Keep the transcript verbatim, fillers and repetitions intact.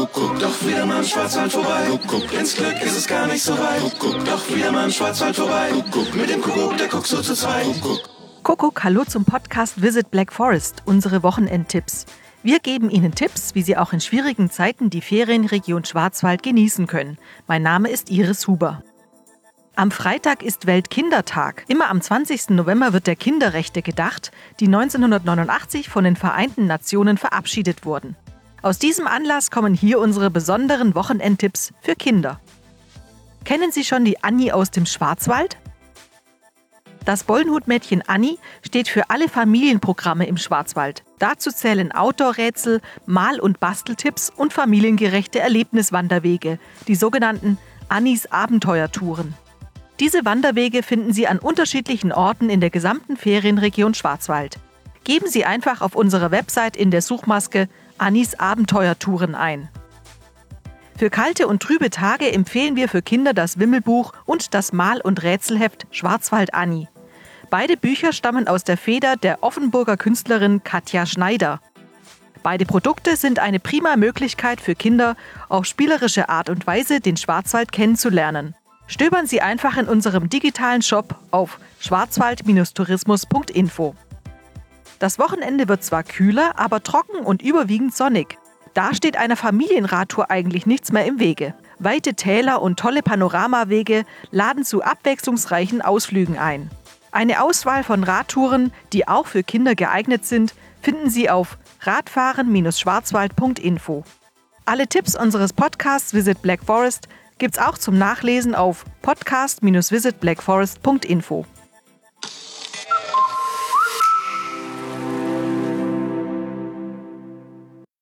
Kuckuck, doch wieder mal im Schwarzwald vorbei. Kuckuck, ins Glück ist es gar nicht so weit. Kuckuck, doch wieder mal im Schwarzwald vorbei. Kuckuck, mit dem Kuckuck, der guckt so zu zweit. Kuckuck. Kuckuck, hallo zum Podcast Visit Black Forest, unsere Wochenendtipps. Wir geben Ihnen Tipps, wie Sie auch in schwierigen Zeiten die Ferienregion Schwarzwald genießen können. Mein Name ist Iris Huber. Am Freitag ist Weltkindertag. Immer am zwanzigsten November wird der Kinderrechte gedacht, die neunzehnhundertneunundachtzig von den Vereinten Nationen verabschiedet wurden. Aus diesem Anlass kommen hier unsere besonderen Wochenendtipps für Kinder. Kennen Sie schon die Anni aus dem Schwarzwald? Das Bollnhutmädchen Anni steht für alle Familienprogramme im Schwarzwald. Dazu zählen Outdoor-Rätsel, Mal- und Basteltipps und familiengerechte Erlebniswanderwege, die sogenannten Annis Abenteuertouren. Diese Wanderwege finden Sie an unterschiedlichen Orten in der gesamten Ferienregion Schwarzwald. Geben Sie einfach auf unserer Website in der Suchmaske Annis Abenteuertouren ein. Für kalte und trübe Tage empfehlen wir für Kinder das Wimmelbuch und das Mal- und Rätselheft Schwarzwald Anni. Beide Bücher stammen aus der Feder der Offenburger Künstlerin Katja Schneider. Beide Produkte sind eine prima Möglichkeit für Kinder, auf spielerische Art und Weise den Schwarzwald kennenzulernen. Stöbern Sie einfach in unserem digitalen Shop auf schwarzwald tourismus punkt info. Das Wochenende wird zwar kühler, aber trocken und überwiegend sonnig. Da steht einer Familienradtour eigentlich nichts mehr im Wege. Weite Täler und tolle Panoramawege laden zu abwechslungsreichen Ausflügen ein. Eine Auswahl von Radtouren, die auch für Kinder geeignet sind, finden Sie auf radfahren schwarzwald punkt info. Alle Tipps unseres Podcasts Visit Black Forest gibt's auch zum Nachlesen auf podcast visit black forest punkt info.